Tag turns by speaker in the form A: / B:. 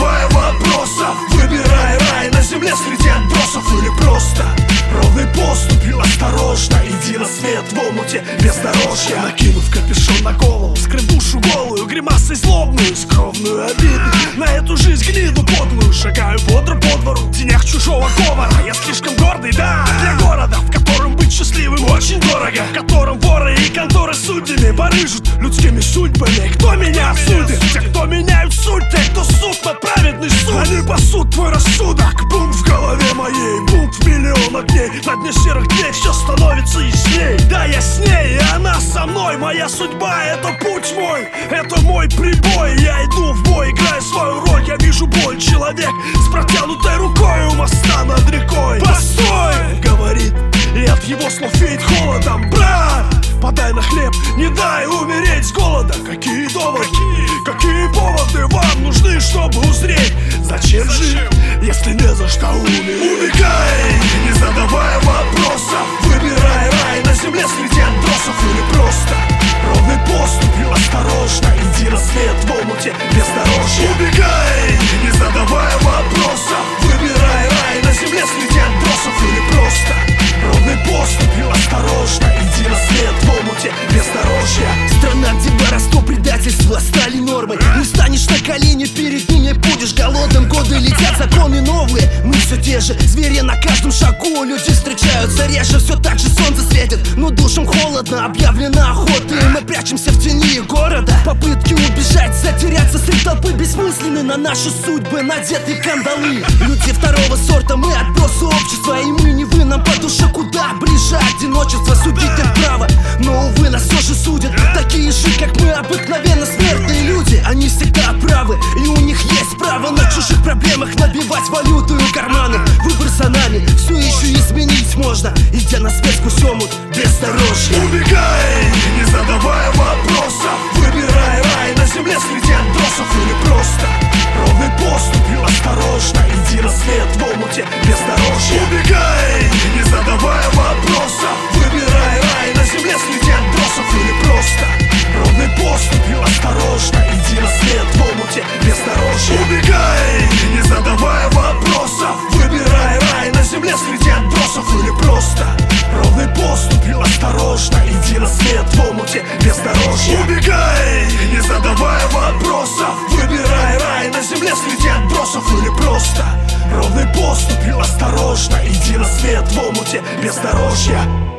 A: задавая вопросов. Выбирай рай на земле среди отбросов или просто ровной поступью осторожно иди на свет в омуте бездорожья. Накинув капюшон на голову, скрыв душу голую, гримасой злобную, скромную обиду на эту жизнь гниду подлую, шагаю бодро по двору в тенях чужого говора. Я слишком гордый, да, для города, в котором быть счастливым очень дорого, в котором воры и конторы судьями барыжат людскими судьбами. Кто меня осудит? Те, кто меняют суть, те, кто суд на праведный суд. Они пасут твой рассудок. Бунт в голове моей, бунт в миллион огней. На дне серых дней все становится ясней. Да, я с ней, и она со мной. Моя судьба — это путь мой, это мой прибой. Я иду в бой, играя свою роль. Я вижу боль, человек с протянутой рукой у моста над рекой. Постой, говорит, и от его слов веет холодом. Брат, подай на хлеб, не дай умереть с голода. Какие доводы, какие поводы вам нужны, чтобы узреть? Зачем жить, если не за что умереть? Убегай, не задавая вопросов. Выбирай рай на земле среди отбросов или просто ровной поступью осторожно иди на свет в омуте бездорожья. Убегай, не задавая вопросов. Выбирай рай на земле среди отбросов или просто ровной поступью осторожно иди на свет в омуте бездорожья.
B: Страна, где воровство, предательство стали нормой. Не встанешь на колени перед ними, будешь голодным. Годы летят, законы новые, мы все те же. Звери на каждом шагу, люди встречаются реже. Все так же солнце светит, но душам холодно. Объявлена охота, и мы прячемся в тени города. Попытки убежать, затеряться среди толпы бессмысленны. На наши судьбы надеты кандалы. Люди второго сорта, мы отбросы общества. И мы не вы, нам по душе куда ближе одиночество. Судить их право, но увы, нас все же судят такие же, как мы, обыкновенно смертные люди. Они всегда правы, и у них есть право на чужих проблемах набивать валюту и карманы. Выбор за нами, все еще изменить можно, идя на свет сквозь омут бездорожья.
A: Убегай, не задавая вопросов. Выбирай рай на земле среди отбросов или просто ровной поступью осторожно иди на свет в омуте бездорожья. Убегай, не задавая вопросов. Выбирай рай на земле среди отбросов или просто ровной поступью осторожно иди на свет в омуте бездорожья. Убегай, не задавая вопросов. Выбирай рай на земле среди отбросов или просто ровной поступью осторожно иди на свет в омуте бездорожья. Убегай, не задавая вопросов. Выбирай рай на земле среди отбросов или просто ровной поступью осторожно иди на свет в омуте бездорожья.